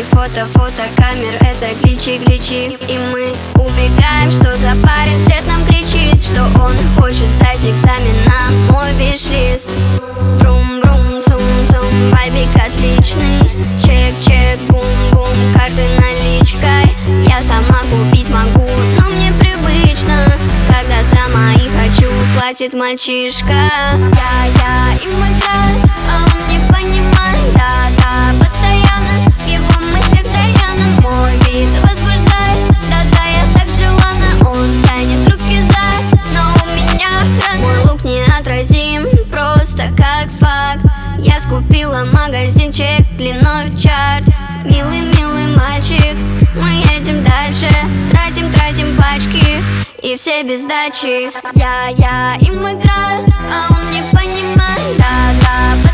фотокамер, это гличи. И мы убегаем, что запарим, вслед нам кричит, что он хочет сдать экзамен на мой виш-лист. Брум-брум, цум-цум, вайбик отличный. Чек-чек, бум-бум, карты наличкой. Я сама купить могу, но мне привычно, когда за мои хочу платит мальчишка. Я им играю, а он не понимает. Да, постоянно в его мыслях Даяна. Мой вид возбуждает, да, я так желанна. Он тянет руки за, но у меня охрана. Мой лук неотразим, просто как факт. Я скупила магазинчик длиной в чарт. Милый мальчик, мы едем дальше. Тратим пачки и все без сдачи. Я им играю, а он не понимает. Да,